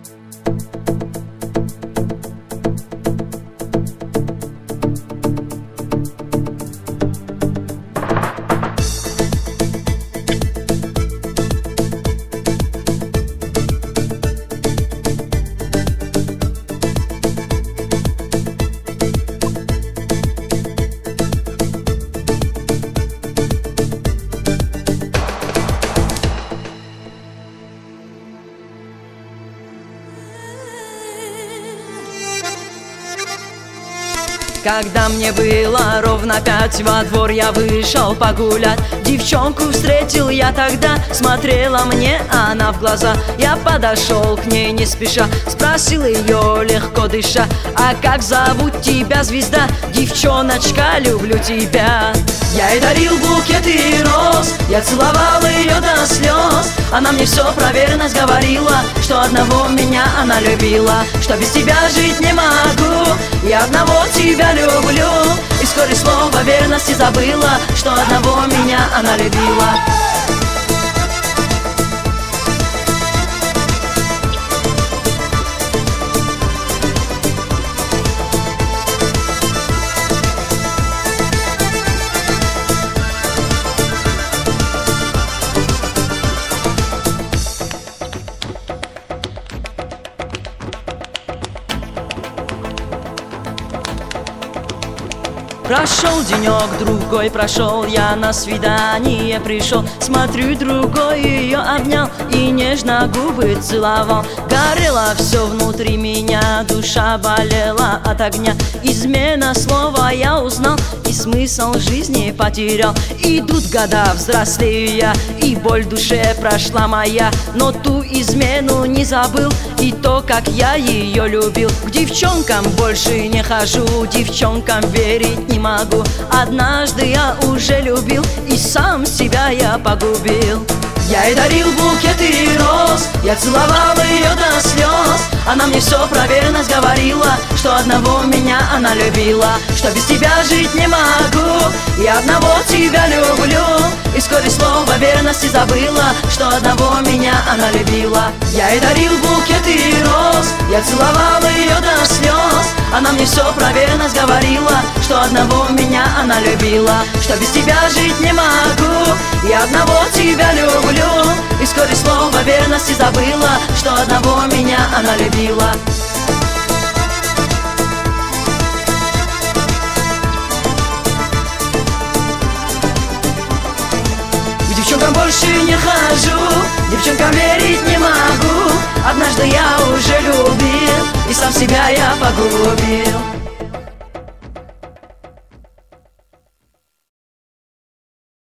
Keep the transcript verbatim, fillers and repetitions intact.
Когда мне было ровно пять, во двор я вышел погулять. Девчонку встретил я тогда, смотрела мне она в глаза. Я подошел к ней не спеша, спросил ее легко дыша: а как зовут тебя, звезда? Девчоночка, люблю тебя. Я ей дарил букеты роз, я целовал ее до слез. Она мне все про верность говорила, что одного меня она любила, что без тебя жить не могу, я одного тебя люблю. И вскоре слово верности забыла, что одного меня она любила. Прошел денек, другой прошел, я на свидание пришел. Смотрю, другой ее обнял и нежно губы целовал. Горело все внутри меня, душа болела от огня. Измена слова я узнал и смысл жизни потерял. Идут года, взрослею я, и боль в душе прошла моя. Но ту измену не забыл, и то, как я ее любил. К девчонкам больше не хожу, девчонкам верить не могу. Однажды я уже любил, и сам себя я погубил. Я ей дарил букеты роз, я целовал ее до слез. Она мне все про верность говорила, что одного меня она любила, что без тебя жить не могу, я одного тебя люблю. И вскоре слово верности забыла, что одного меня она любила. Я ей дарил букеты роз, я целовал ее до слез. Она мне все про верность говорила, что одного меня она любила, что без тебя жить не могу, я одного тебя люблю. И вскоре слово верности забыла, что одного меня она любила. К девчонкам больше не хожу, девчонкам верить не могу. Однажды я уже любил, и сам себя я погубил.